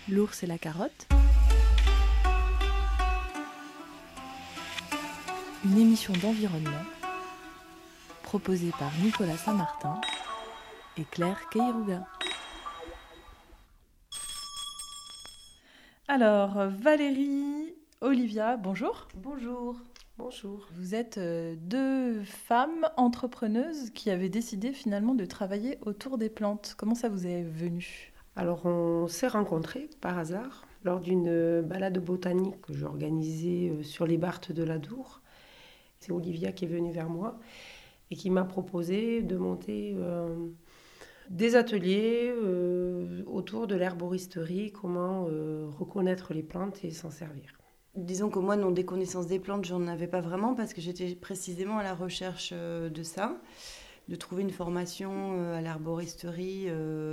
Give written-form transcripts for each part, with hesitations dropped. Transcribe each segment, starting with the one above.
L'ours et la carotte. Une émission d'environnement proposée par Nicolas Saint-Martin et Claire Keiruga. Alors, Valérie, Olivia, bonjour. Bonjour. Bonjour. Vous êtes deux femmes entrepreneuses qui avaient décidé finalement de travailler autour des plantes. Comment ça vous est venu ? Alors, on s'est rencontrés par hasard lors d'une balade botanique que j'organisais sur les Barthes de l'Adour. C'est Olivia qui est venue vers moi et qui m'a proposé de monter des ateliers autour de l'herboristerie, comment reconnaître les plantes et s'en servir. Disons que moi, non, des connaissances des plantes, j'en avais pas vraiment parce que j'étais précisément à la recherche de ça, de trouver une formation à l'herboristerie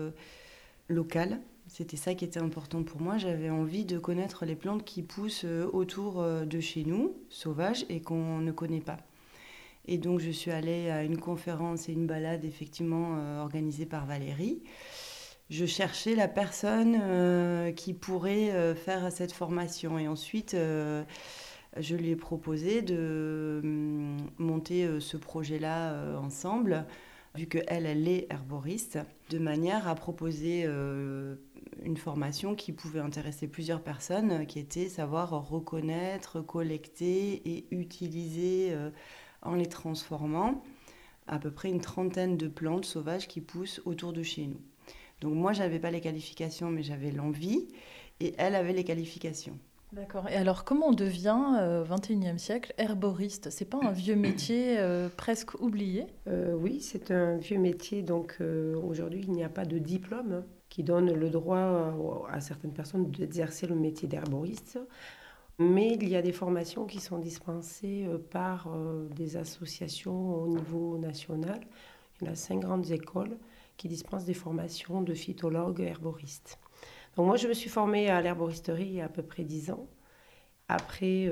locale. C'était ça qui était important pour moi. J'avais envie de connaître les plantes qui poussent autour de chez nous, sauvages, et qu'on ne connaît pas. Et donc, je suis allée à une conférence et une balade, effectivement, organisée par Valérie. Je cherchais la personne qui pourrait faire cette formation. Et ensuite, je lui ai proposé de monter ce projet-là ensemble, vu qu'elle est herboriste, de manière à proposer une formation qui pouvait intéresser plusieurs personnes, qui était savoir reconnaître, collecter et utiliser en les transformant à peu près une trentaine de plantes sauvages qui poussent autour de chez nous. Donc moi, je n'avais pas les qualifications, mais j'avais l'envie, et elle avait les qualifications. D'accord. Et alors, comment on devient, au XXIe siècle, herboriste ? C'est pas un vieux métier presque oublié ? Oui, c'est un vieux métier. Donc aujourd'hui, il n'y a pas de diplôme qui donne le droit à certaines personnes d'exercer le métier d'herboriste. Mais il y a des formations qui sont dispensées par des associations au niveau national. Il y a 5 grandes écoles qui dispensent des formations de phytologues herboristes. Donc moi, je me suis formée à l'herboristerie il y a à peu près 10 ans. Après,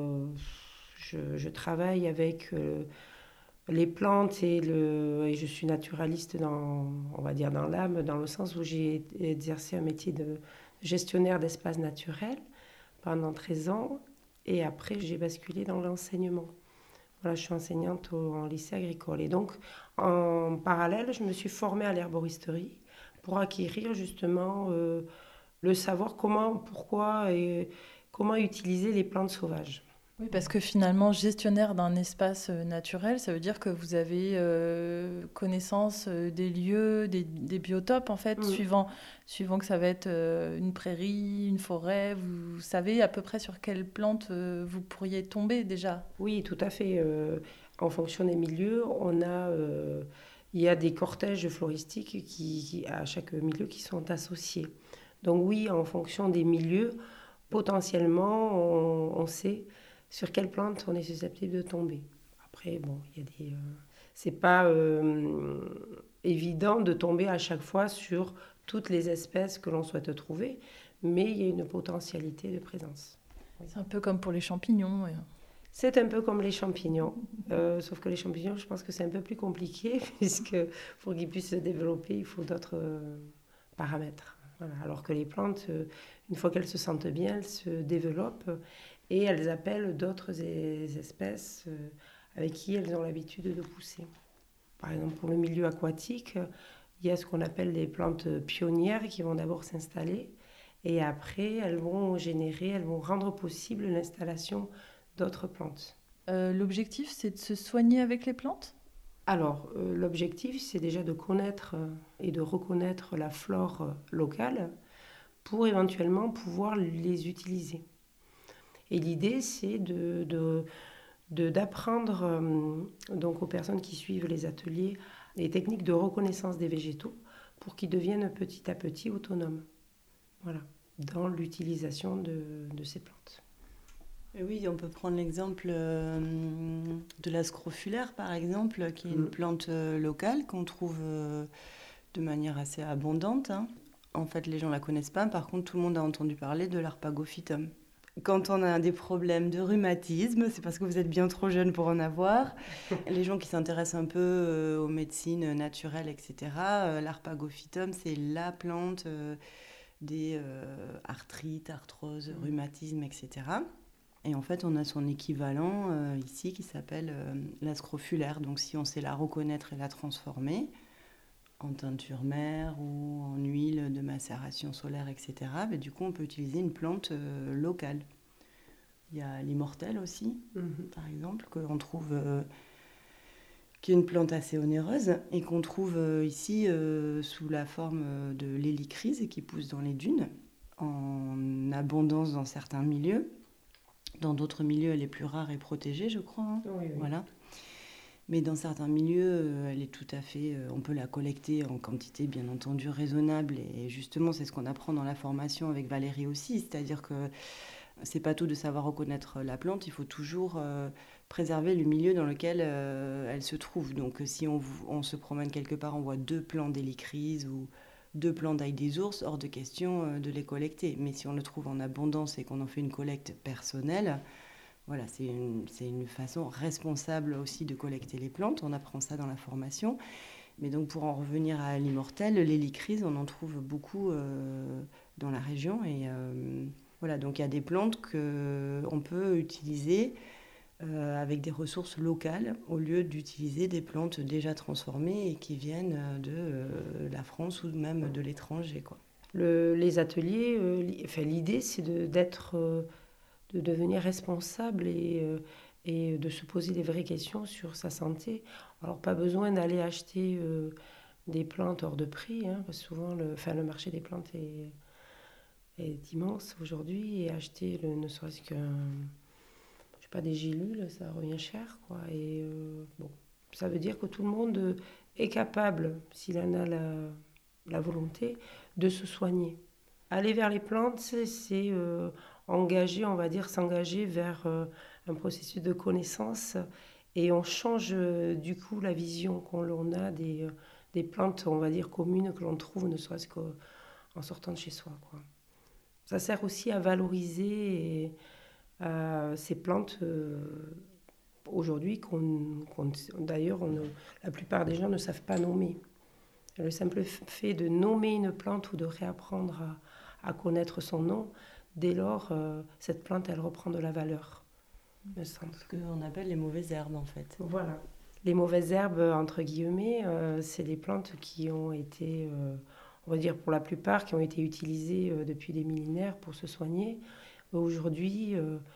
je travaille avec les plantes et je suis naturaliste on va dire dans l'âme, dans le sens où j'ai exercé un métier de gestionnaire d'espaces naturels pendant 13 ans. Et après, j'ai basculé dans l'enseignement. Voilà, je suis enseignante en lycée agricole. Et donc, en parallèle, je me suis formée à l'herboristerie pour acquérir justement le savoir pourquoi et comment utiliser les plantes sauvages. Oui, parce que finalement, gestionnaire d'un espace naturel, ça veut dire que vous avez connaissance des lieux, des biotopes, en fait, suivant que ça va être une prairie, une forêt. Vous savez à peu près sur quelle plante vous pourriez tomber déjà ? Oui, tout à fait. En fonction des milieux, il y a des cortèges floristiques à chaque milieu qui sont associés. Donc oui, en fonction des milieux, potentiellement, on sait sur quelle plante on est susceptible de tomber. Après, bon, c'est pas évident de tomber à chaque fois sur toutes les espèces que l'on souhaite trouver, mais il y a une potentialité de présence. Oui. C'est un peu comme pour les champignons. C'est un peu comme les champignons, sauf que les champignons, je pense que c'est un peu plus compliqué, puisque pour qu'ils puissent se développer, il faut d'autres paramètres. Voilà. Alors que les plantes, une fois qu'elles se sentent bien, elles se développent et elles appellent d'autres espèces avec qui elles ont l'habitude de pousser. Par exemple, pour le milieu aquatique, il y a ce qu'on appelle les plantes pionnières qui vont d'abord s'installer et après, elles vont rendre possible l'installation d'autres plantes. L'objectif, c'est de se soigner avec les plantes ? Alors, l'objectif, c'est déjà de connaître et de reconnaître la flore locale pour éventuellement pouvoir les utiliser. Et l'idée, c'est d'apprendre donc aux personnes qui suivent les ateliers les techniques de reconnaissance des végétaux pour qu'ils deviennent petit à petit autonomes. Voilà, dans l'utilisation de ces plantes. Et oui, on peut prendre l'exemple de la scrofulaire, par exemple, qui est une plante locale qu'on trouve de manière assez abondante. En fait, les gens ne la connaissent pas. Par contre, tout le monde a entendu parler de l'Harpagophytum. Quand on a des problèmes de rhumatisme, c'est parce que vous êtes bien trop jeune pour en avoir. Les gens qui s'intéressent un peu aux médecines naturelles, etc., l'Harpagophytum, c'est la plante des arthrites, arthroses, rhumatismes, etc. Et en fait, on a son équivalent ici qui s'appelle la scrofulaire. Donc si on sait la reconnaître et la transformer en teinture mère ou en huile de macération solaire, etc., du coup, on peut utiliser une plante locale. Il y a l'immortelle aussi, par exemple, qu'on trouve, qui est une plante assez onéreuse et qu'on trouve ici sous la forme de l'hélicryse et qui pousse dans les dunes en abondance dans certains milieux. Dans d'autres milieux, elle est plus rare et protégée, je crois. Hein. Oui. Voilà. Mais dans certains milieux, elle est tout à fait... on peut la collecter en quantité, bien entendu, raisonnable. Et justement, c'est ce qu'on apprend dans la formation avec Valérie aussi. C'est-à-dire que c'est pas tout de savoir reconnaître la plante. Il faut toujours préserver le milieu dans lequel elle se trouve. Donc, si on se promène quelque part, on voit 2 plants d'hélicryse ou 2 plants d'ail des ours, hors de question de les collecter. Mais si on le trouve en abondance et qu'on en fait une collecte personnelle... Voilà, c'est une façon responsable aussi de collecter les plantes. On apprend ça dans la formation. Mais donc, pour en revenir à l'immortelle, l'hélicryse, on en trouve beaucoup dans la région. Et voilà, donc il y a des plantes qu'on peut utiliser avec des ressources locales au lieu d'utiliser des plantes déjà transformées et qui viennent de la France ou même de l'étranger, quoi. Les ateliers, l'idée, c'est de devenir responsable et de se poser des vraies questions sur sa santé. Alors, pas besoin d'aller acheter des plantes hors de prix, hein, parce que souvent, le marché des plantes est immense aujourd'hui, et acheter ne serait-ce des gélules, ça revient cher, quoi. Et bon, ça veut dire que tout le monde est capable, s'il en a la volonté, de se soigner. Aller vers les plantes, c'est s'engager vers un processus de connaissance, et on change du coup la vision qu'on a des plantes, on va dire, communes que l'on trouve, ne serait-ce qu'en sortant de chez soi, quoi. Ça sert aussi à valoriser ces plantes aujourd'hui d'ailleurs la plupart des gens ne savent pas nommer. Le simple fait de nommer une plante ou de réapprendre à connaître son nom, dès lors, cette plante, elle reprend de la valeur, me semble. Ce qu'on appelle les mauvaises herbes, en fait. Voilà. Les mauvaises herbes, entre guillemets, c'est des plantes qui ont été, on va dire pour la plupart, qui ont été utilisées depuis des millénaires pour se soigner. Aujourd'hui,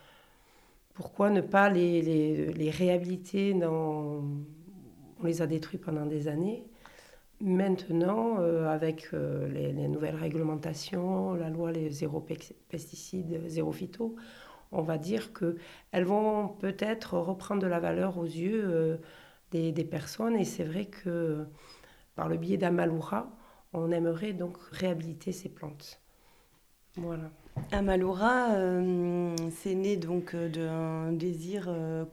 pourquoi ne pas les réhabiliter On les a détruits pendant des années. Maintenant, avec les nouvelles réglementations, la loi les zéro pesticides, zéro phyto, on va dire qu'elles vont peut-être reprendre de la valeur aux yeux des personnes. Et c'est vrai que par le biais d'Amalura, on aimerait donc réhabiliter ces plantes. Voilà. Amalura, c'est né donc d'un désir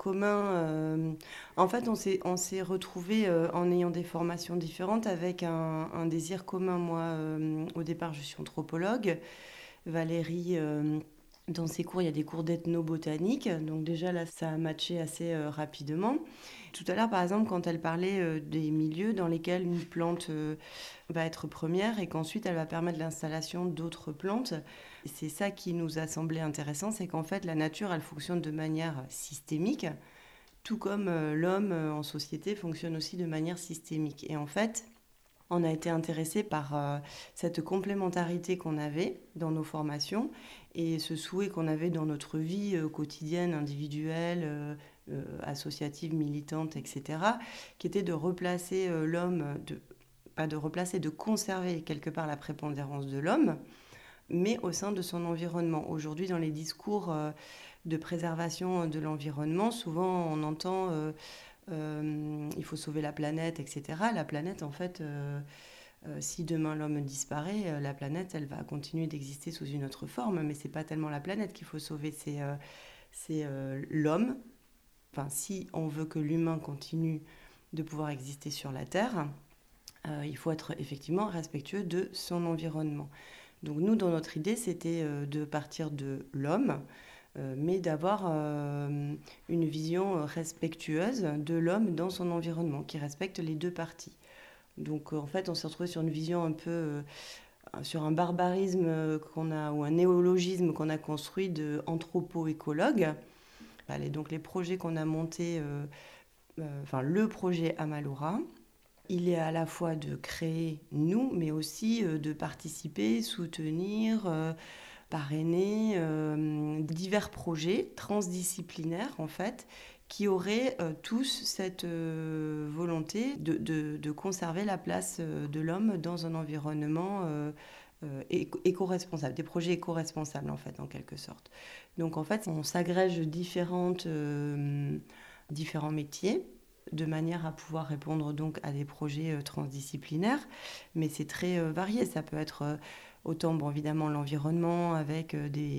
commun. En fait, on s'est retrouvés en ayant des formations différentes avec un désir commun. Moi, au départ, je suis anthropologue. Valérie, dans ses cours, il y a des cours d'ethnobotanique. Donc déjà, là, ça a matché assez rapidement. Tout à l'heure, par exemple, quand elle parlait des milieux dans lesquels une plante va être première et qu'ensuite, elle va permettre l'installation d'autres plantes, c'est ça qui nous a semblé intéressant, c'est qu'en fait, la nature, elle fonctionne de manière systémique, tout comme l'homme en société fonctionne aussi de manière systémique. Et en fait, on a été intéressés par cette complémentarité qu'on avait dans nos formations et ce souhait qu'on avait dans notre vie quotidienne, individuelle, associative, militante, etc., qui était de replacer l'homme, de conserver quelque part la prépondérance de l'homme, mais au sein de son environnement. Aujourd'hui, dans les discours de préservation de l'environnement, souvent on entend il faut sauver la planète, etc. La planète, en fait, si demain l'homme disparaît, la planète, elle va continuer d'exister sous une autre forme, mais c'est pas tellement la planète qu'il faut sauver, c'est l'homme. Enfin, si on veut que l'humain continue de pouvoir exister sur la Terre, il faut être effectivement respectueux de son environnement. Donc nous, dans notre idée, c'était de partir de l'homme, mais d'avoir une vision respectueuse de l'homme dans son environnement, qui respecte les deux parties. Donc en fait, on s'est retrouvé sur une vision un peu sur un barbarisme qu'on a, ou un néologisme qu'on a construit de anthropo-écologue. Donc les projets qu'on a montés, le projet Amalura, il est à la fois de créer nous, mais aussi de participer, soutenir, parrainer divers projets transdisciplinaires en fait, qui auraient tous cette volonté de conserver la place de l'homme dans un environnement éco-responsable, des projets éco-responsables en fait, en quelque sorte. Donc en fait, on s'agrège différents métiers de manière à pouvoir répondre donc à des projets transdisciplinaires, mais c'est très varié. Ça peut être autant, évidemment, l'environnement avec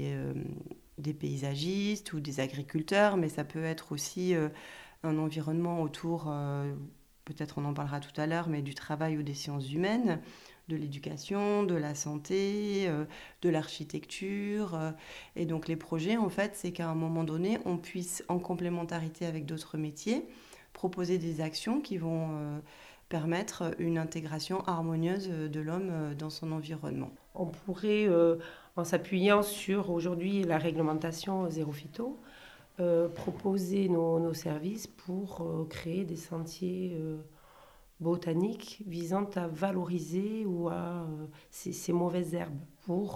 des paysagistes ou des agriculteurs, mais ça peut être aussi un environnement autour, peut-être on en parlera tout à l'heure, mais du travail ou des sciences humaines, de l'éducation, de la santé, de l'architecture. Et donc les projets, en fait, c'est qu'à un moment donné, on puisse, en complémentarité avec d'autres métiers, proposer des actions qui vont permettre une intégration harmonieuse de l'homme dans son environnement. On pourrait, en s'appuyant sur aujourd'hui la réglementation zéro phyto, proposer nos services pour créer des sentiers botaniques visant à valoriser ces mauvaises herbes pour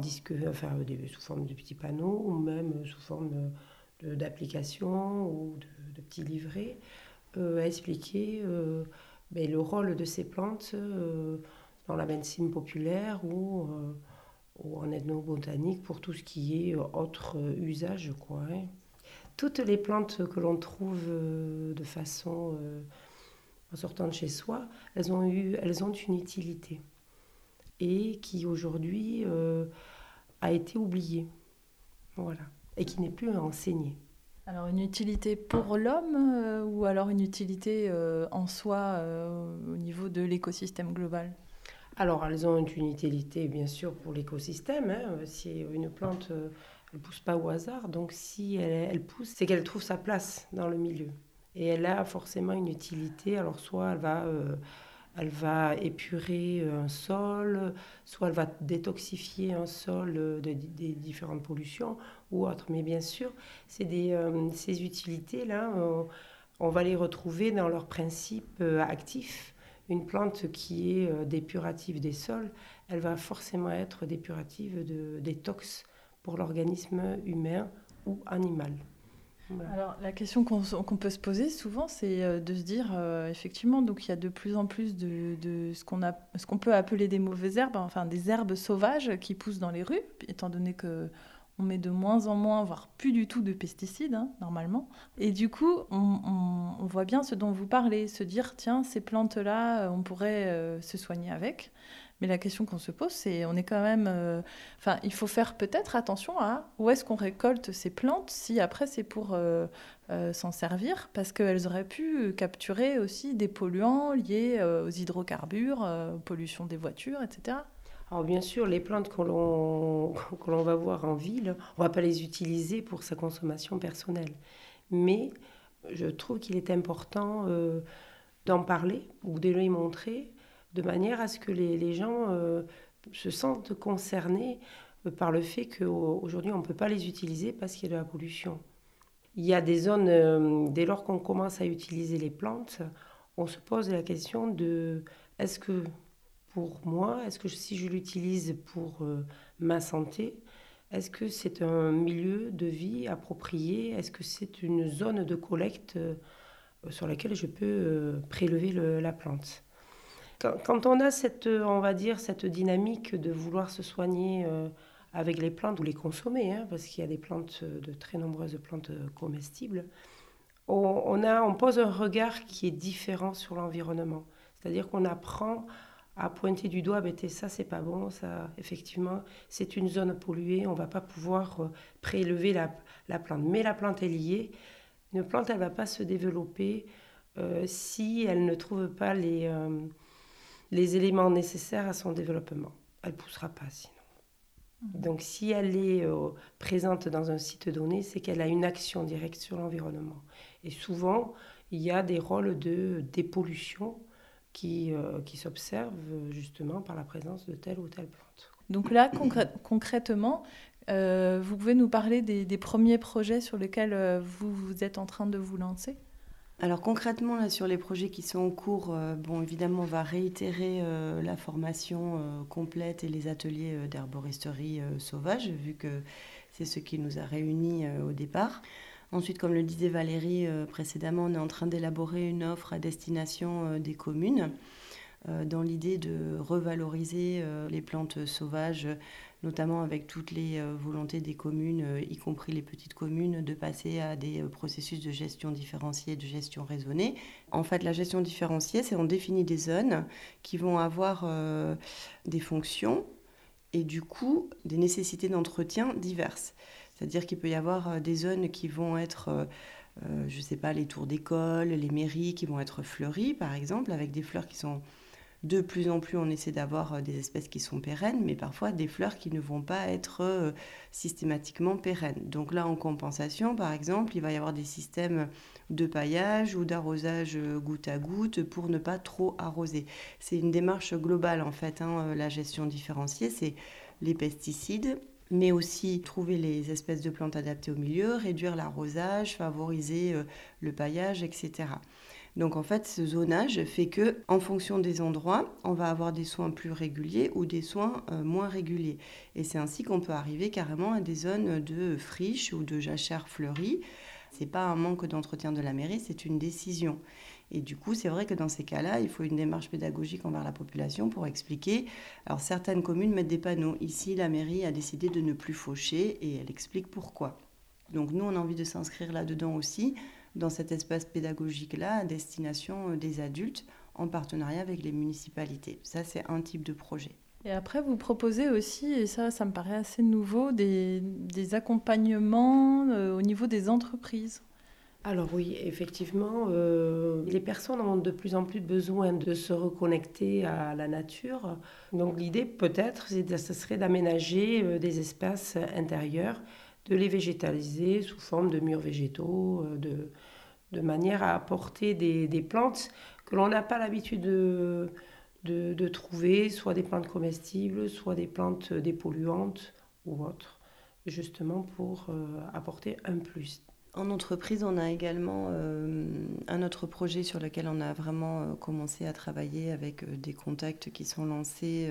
sous forme de petits panneaux ou même sous forme d'applications ou de petits livrets, expliquer le rôle de ces plantes dans la médecine populaire ou en ethnobotanique pour tout ce qui est autre usage, quoi. Toutes les plantes que l'on trouve de façon en sortant de chez soi, elles ont une utilité et qui aujourd'hui a été oubliée, voilà, et qui n'est plus enseignée. Alors une utilité pour l'homme ou alors une utilité en soi au niveau de l'écosystème global ? Alors elles ont une utilité bien sûr pour l'écosystème. Si une plante elle pousse pas au hasard, donc si elle pousse, c'est qu'elle trouve sa place dans le milieu. Et elle a forcément une utilité. Alors soit elle va épurer un sol, soit elle va détoxifier un sol des différentes pollutions ou autres. Mais bien sûr, ces utilités-là, on va les retrouver dans leurs principes actifs. Une plante qui est dépurative des sols, elle va forcément être dépurative de détox pour l'organisme humain ou animal. Voilà. Alors, la question qu'on peut se poser souvent, c'est de se dire, effectivement, donc il y a de plus en plus de ce qu'on peut appeler des mauvaises herbes, enfin des herbes sauvages qui poussent dans les rues, étant donné qu'on met de moins en moins, voire plus du tout de pesticides, normalement. Et du coup, on voit bien ce dont vous parlez, se dire, tiens, ces plantes-là, on pourrait se soigner avec. Mais la question qu'on se pose, c'est, on est quand même... il faut faire peut-être attention à où est-ce qu'on récolte ces plantes, si après c'est pour s'en servir, parce qu'elles auraient pu capturer aussi des polluants liés aux hydrocarbures, aux pollutions des voitures, etc. Alors bien sûr, les plantes que l'on va voir en ville, on ne va pas les utiliser pour sa consommation personnelle. Mais je trouve qu'il est important d'en parler ou de les montrer, de manière à ce que les gens se sentent concernés par le fait qu'aujourd'hui, on ne peut pas les utiliser parce qu'il y a de la pollution. Il y a des zones, dès lors qu'on commence à utiliser les plantes, on se pose la question de est-ce que pour moi, est-ce que si je l'utilise pour ma santé, est-ce que c'est un milieu de vie approprié? Est-ce que c'est une zone de collecte sur laquelle je peux prélever la plante? Quand on a cette dynamique de vouloir se soigner avec les plantes ou les consommer, parce qu'il y a de très nombreuses plantes comestibles, on pose un regard qui est différent sur l'environnement. C'est-à-dire qu'on apprend à pointer du doigt, ça c'est pas bon, ça effectivement c'est une zone polluée, on va pas pouvoir prélever la plante. Mais la plante est liée. Une plante, elle va pas se développer si elle ne trouve pas les éléments nécessaires à son développement. Elle ne poussera pas sinon. Donc si elle est présente dans un site donné, c'est qu'elle a une action directe sur l'environnement. Et souvent, il y a des rôles de dépollution qui s'observent justement par la présence de telle ou telle plante. Donc là, concrètement, vous pouvez nous parler des premiers projets sur lesquels vous êtes en train de vous lancer ? Alors concrètement, là, sur les projets qui sont en cours, évidemment, on va réitérer la formation complète et les ateliers d'herboristerie sauvage, vu que c'est ce qui nous a réunis au départ. Ensuite, comme le disait Valérie précédemment, on est en train d'élaborer une offre à destination des communes dans l'idée de revaloriser les plantes sauvages, notamment avec toutes les volontés des communes, y compris les petites communes, de passer à des processus de gestion différenciée, de gestion raisonnée. En fait, la gestion différenciée, c'est on définit des zones qui vont avoir des fonctions et du coup des nécessités d'entretien diverses. C'est-à-dire qu'il peut y avoir des zones qui vont être, les tours d'école, les mairies qui vont être fleuries, par exemple, avec des fleurs qui sont... De plus en plus, on essaie d'avoir des espèces qui sont pérennes, mais parfois des fleurs qui ne vont pas être systématiquement pérennes. Donc là, en compensation, par exemple, il va y avoir des systèmes de paillage ou d'arrosage goutte à goutte pour ne pas trop arroser. C'est une démarche globale, en fait, la gestion différenciée, c'est les pesticides, mais aussi trouver les espèces de plantes adaptées au milieu, réduire l'arrosage, favoriser le paillage, etc. Donc en fait, ce zonage fait que, en fonction des endroits, on va avoir des soins plus réguliers ou des soins moins réguliers. Et c'est ainsi qu'on peut arriver carrément à des zones de friches ou de jachères fleuries. C'est pas un manque d'entretien de la mairie, c'est une décision. Et du coup, c'est vrai que dans ces cas-là, il faut une démarche pédagogique envers la population pour expliquer. Alors certaines communes mettent des panneaux. Ici, la mairie a décidé de ne plus faucher et elle explique pourquoi. Donc nous, on a envie de s'inscrire là-dedans aussi, dans cet espace pédagogique-là, à destination des adultes, en partenariat avec les municipalités. Ça, c'est un type de projet. Et après, vous proposez aussi, et ça me paraît assez nouveau, des accompagnements au niveau des entreprises. Alors oui, effectivement, les personnes ont de plus en plus besoin de se reconnecter à la nature. Donc l'idée, peut-être, ce serait d'aménager des espaces intérieurs, de les végétaliser sous forme de murs végétaux, de manière à apporter des plantes que l'on n'a pas l'habitude de trouver, soit des plantes comestibles, soit des plantes dépolluantes ou autres, justement pour apporter un plus. En entreprise, on a également un autre projet sur lequel on a vraiment commencé à travailler avec des contacts qui sont lancés.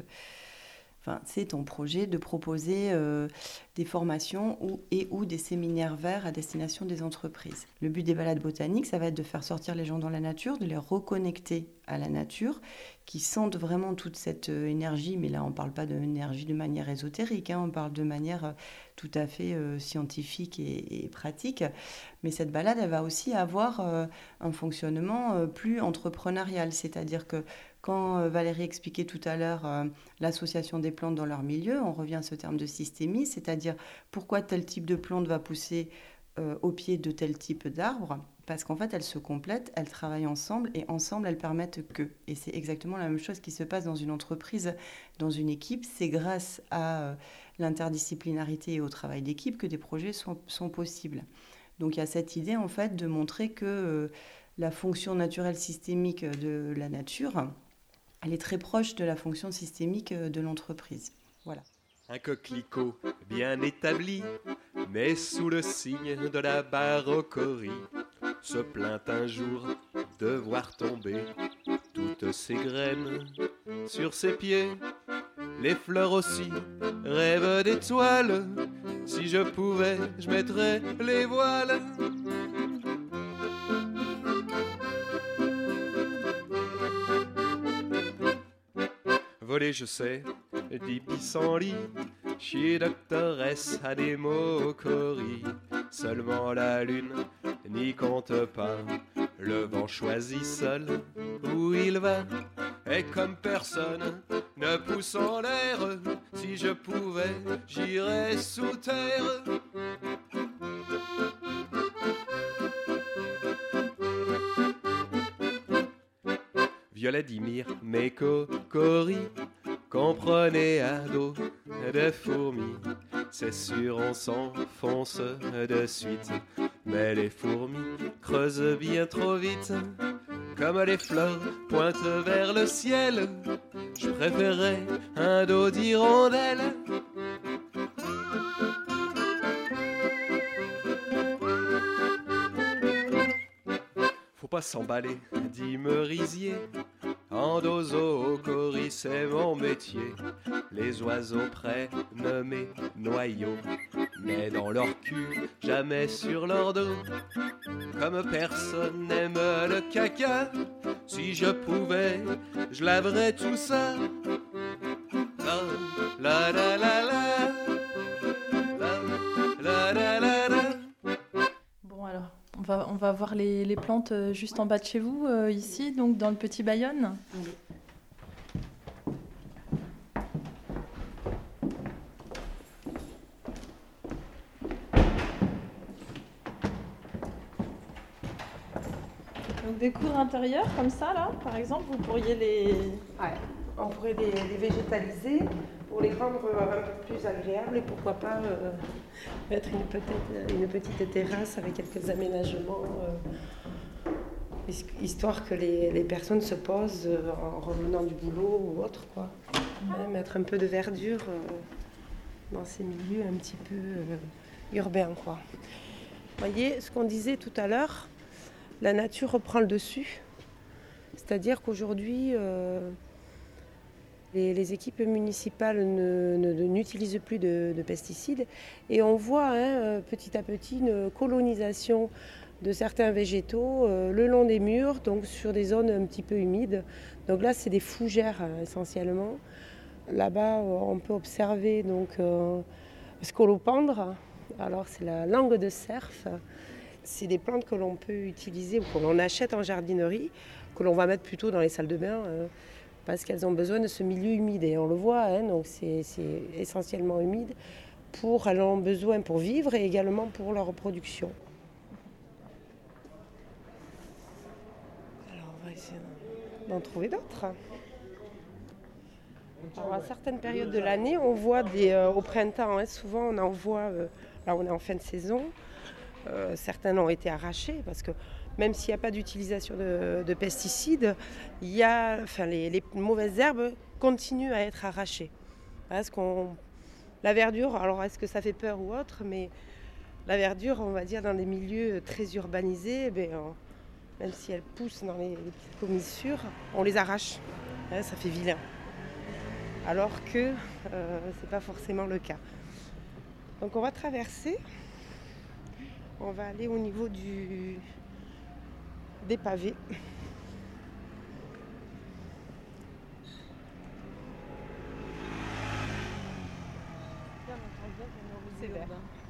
C'est ton projet de proposer des formations ou des séminaires verts à destination des entreprises. Le but des balades botaniques, ça va être de faire sortir les gens dans la nature, de les reconnecter à la nature, qui sentent vraiment toute cette énergie. Mais là, on ne parle pas d'énergie de manière ésotérique, on parle de manière tout à fait scientifique et pratique. Mais cette balade, elle va aussi avoir un fonctionnement plus entrepreneurial, c'est-à-dire que quand Valérie expliquait tout à l'heure l'association des plantes dans leur milieu, on revient à ce terme de systémie, c'est-à-dire pourquoi tel type de plante va pousser au pied de tel type d'arbre, parce qu'en fait elles se complètent, elles travaillent ensemble et ensemble elles permettent que. Et c'est exactement la même chose qui se passe dans une entreprise, dans une équipe. C'est grâce à l'interdisciplinarité et au travail d'équipe que des projets sont possibles. Donc il y a cette idée en fait de montrer que la fonction naturelle systémique de la nature, elle est très proche de la fonction systémique de l'entreprise. Voilà. Un coquelicot bien établi, mais sous le signe de la baroquerie, se plaint un jour de voir tomber toutes ses graines sur ses pieds. Les fleurs aussi rêvent d'étoiles, si je pouvais, je mettrais les voiles. Voler, je sais, dit pissenlit, chez doctoresse à des moqueries. Seulement la lune n'y compte pas, le vent choisit seul où il va. Et comme personne ne pousse en l'air, si je pouvais, j'irais sous terre. Violet d'Ymir, mes cocoris, comprenez à dos de fourmis. C'est sûr, on s'enfonce de suite, mais les fourmis creusent bien trop vite. Comme les fleurs pointent vers le ciel, je préférais un dos d'hirondelle. Faut pas s'emballer, dit Merisier. Endozocorie, c'est mon métier. Les oiseaux prennent mes noyaux, mais dans leur cul, jamais sur leur dos. Comme personne n'aime le caca, si je pouvais, je laverais tout ça. La la la la la la la la la. Bon alors, on va voir les plantes juste en bas de chez vous, ici, donc dans le Petit Bayonne. Allez. Donc des cours intérieurs comme ça, là, par exemple, vous pourriez les... Ouais, on pourrait les végétaliser pour les rendre un peu plus agréables et pourquoi pas mettre une petite terrasse avec quelques aménagements, histoire que les personnes se posent en revenant du boulot ou autre, quoi. Ouais, mettre un peu de verdure dans ces milieux un petit peu urbains, quoi. Vous voyez, ce qu'on disait tout à l'heure, la nature reprend le dessus. C'est-à-dire qu'aujourd'hui, les équipes municipales n'utilisent plus de pesticides et on voit petit à petit une colonisation de certains végétaux le long des murs, donc sur des zones un petit peu humides. Donc là, c'est des fougères essentiellement. Là-bas, on peut observer donc scolopendre. Alors c'est la langue de cerf. C'est des plantes que l'on peut utiliser ou que l'on achète en jardinerie, que l'on va mettre plutôt dans les salles de bain parce qu'elles ont besoin de ce milieu humide. Et on le voit, donc c'est essentiellement humide. Elles en ont besoin pour vivre et également pour leur reproduction. Alors on va essayer d'en trouver d'autres. Alors, à certaines périodes de l'année, on voit au printemps, souvent on en voit, là on est en fin de saison. Certains ont été arrachés parce que même s'il n'y a pas d'utilisation de pesticides, les mauvaises herbes continuent à être arrachées. La verdure, alors est-ce que ça fait peur ou autre, mais la verdure, on va dire dans des milieux très urbanisés, même si elle pousse dans les petites commissures, on les arrache. Ça fait vilain. Alors que c'est pas forcément le cas. Donc on va traverser. On va aller au niveau des pavés. C'est vert.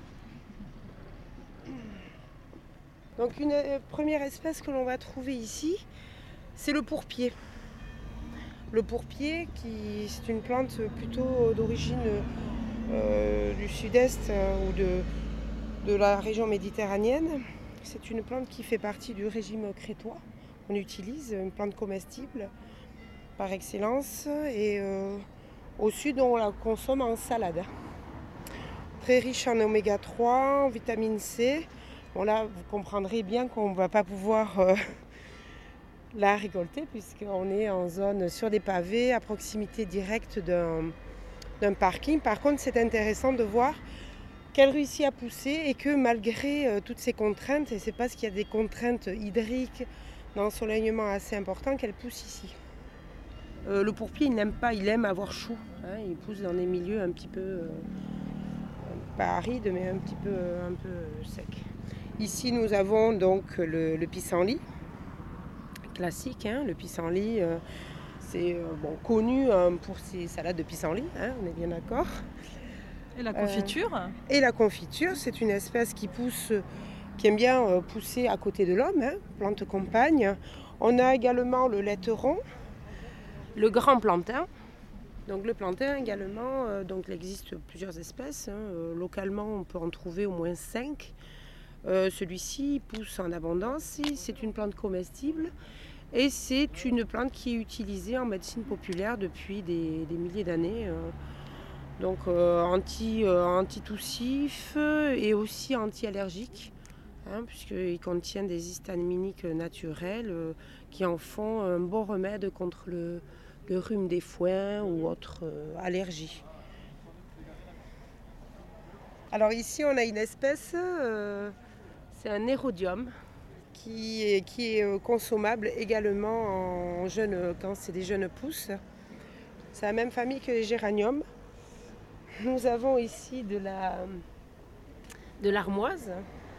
Donc une première espèce que l'on va trouver ici, c'est le pourpier. Le pourpier, c'est une plante plutôt d'origine du sud-est ou de la région méditerranéenne. C'est une plante qui fait partie du régime crétois. On utilise une plante comestible par excellence et au sud on la consomme en salade. Très riche en oméga 3, en vitamine C. Bon là vous comprendrez bien qu'on ne va pas pouvoir la récolter puisqu'on est en zone sur des pavés à proximité directe d'un parking. Par contre c'est intéressant de voir qu'elle réussit à pousser et que malgré toutes ces contraintes, et c'est parce qu'il y a des contraintes hydriques, d'ensoleillement assez importantes, qu'elle pousse ici. Le pourpier, il aime avoir chaud. Il pousse dans des milieux un petit peu, pas arides, mais un peu secs. Ici, nous avons donc le pissenlit, classique. Le pissenlit, c'est connu pour ses salades de pissenlit, on est bien d'accord. Et la confiture Et la confiture, c'est une espèce qui aime bien pousser à côté de l'homme, plante compagne. On a également le laiteron, le grand plantain. Donc le plantain également, il existe plusieurs espèces. Localement, on peut en trouver au moins 5. Celui-ci pousse en abondance. C'est une plante comestible et c'est une plante qui est utilisée en médecine populaire depuis des milliers d'années. Donc anti-toussif et aussi anti-allergique. puisqu'il contient des histaminiques naturels qui en font un bon remède contre le rhume des foins ou autres allergies. Alors ici, on a une espèce, c'est un nérodium qui est consommable également quand c'est des jeunes pousses. C'est la même famille que les géraniums. Nous avons ici de l'armoise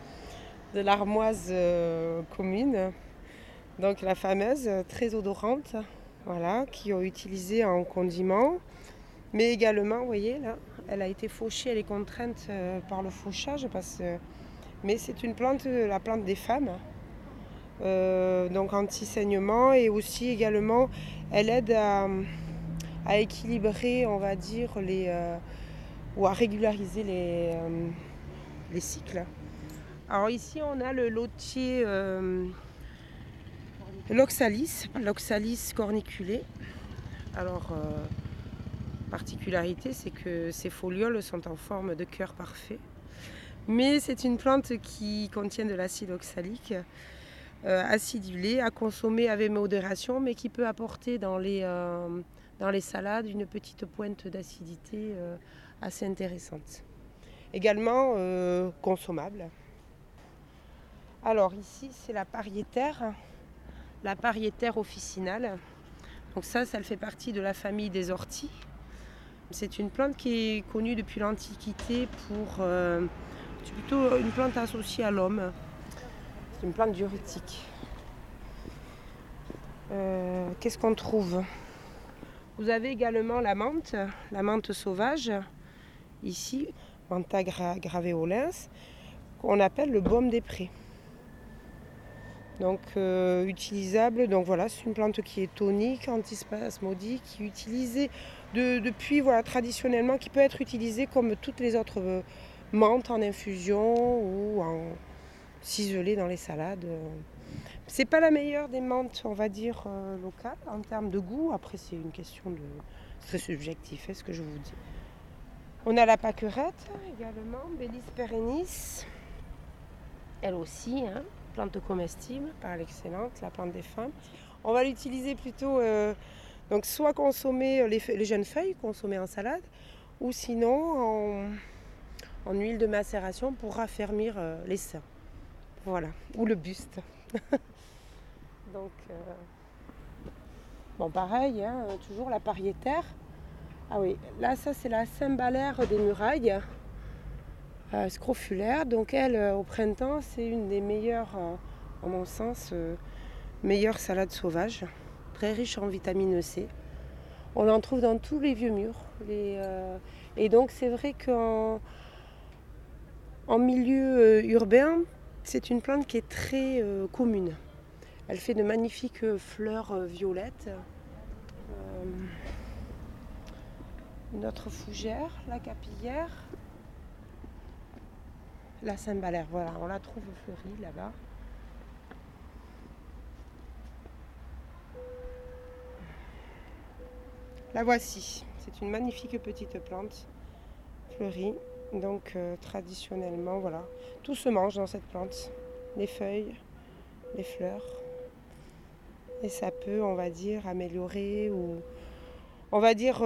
commune, donc la fameuse, très odorante, voilà, qui est utilisée en condiment. Mais également, vous voyez là, elle a été fauchée, elle est contrainte par le fauchage, mais c'est une plante, la plante des femmes, donc anti-saignement, et aussi également, elle aide à équilibrer, on va dire, ou à régulariser les cycles. Alors ici, on a le lotier l'oxalis corniculé. Alors, particularité, c'est que ces folioles sont en forme de cœur parfait. Mais c'est une plante qui contient de l'acide oxalique, acidulé, à consommer avec modération, mais qui peut apporter dans les salades une petite pointe d'acidité assez intéressante. Également consommable. Alors ici, c'est la pariétaire officinale. Donc ça fait partie de la famille des orties. C'est une plante qui est connue depuis l'Antiquité c'est plutôt une plante associée à l'homme. C'est une plante diurétique. Qu'est-ce qu'on trouve ? Vous avez également la menthe sauvage, ici, Mentha graveolens, qu'on appelle le baume des prés. Donc utilisable, donc voilà, c'est une plante qui est tonique, antispasmodique, qui est utilisée depuis traditionnellement, qui peut être utilisée comme toutes les autres menthes en infusion ou en ciselée dans les salades. C'est pas la meilleure des menthes, on va dire, locales en termes de goût. Après, c'est une question très subjectif, ce que je vous dis. On a la pâquerette également, Bellis perennis, elle aussi, plante comestible par l'excellente, la plante des femmes. On va l'utiliser plutôt, donc soit consommer les jeunes feuilles, consommer en salade, ou sinon en huile de macération pour raffermir les seins. Voilà, ou le buste. Donc, pareil, toujours la pariétaire. Ah oui, là, ça, c'est la cymbalaire des murailles, scrofulaire. Donc, elle, au printemps, c'est une des meilleures, en mon sens, meilleures salades sauvages, très riche en vitamine C. On en trouve dans tous les vieux murs. Et donc, c'est vrai qu'en milieu urbain, c'est une plante qui est très commune. Elle fait de magnifiques fleurs violettes. Notre fougère, la capillière, la cymbalaire, voilà, on la trouve fleurie là-bas. La voici, c'est une magnifique petite plante fleurie. Donc traditionnellement, voilà, tout se mange dans cette plante, les feuilles, les fleurs. Et ça peut, on va dire, améliorer ou, on va dire,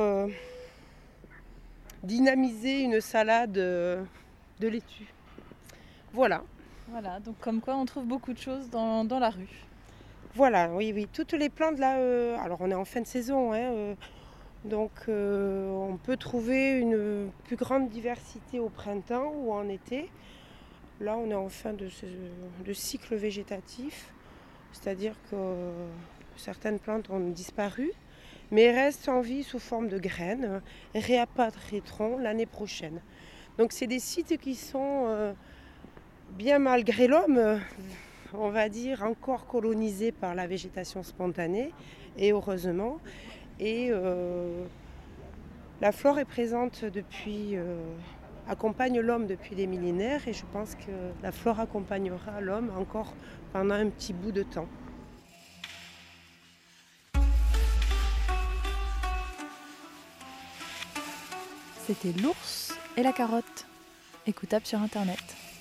dynamiser une salade de laitue. Voilà. Voilà, donc comme quoi on trouve beaucoup de choses dans la rue. Voilà, oui. Toutes les plantes là, alors on est en fin de saison, donc on peut trouver une plus grande diversité au printemps ou en été. Là, on est en fin de cycle végétatif, c'est-à-dire que certaines plantes ont disparu, mais restent en vie sous forme de graines, réapparaîtront l'année prochaine. Donc c'est des sites qui sont, bien malgré l'homme, on va dire, encore colonisés par la végétation spontanée, et heureusement. Et la flore est présente accompagne l'homme depuis des millénaires, et je pense que la flore accompagnera l'homme encore pendant un petit bout de temps. C'était l'ours et la carotte, écoutable sur internet.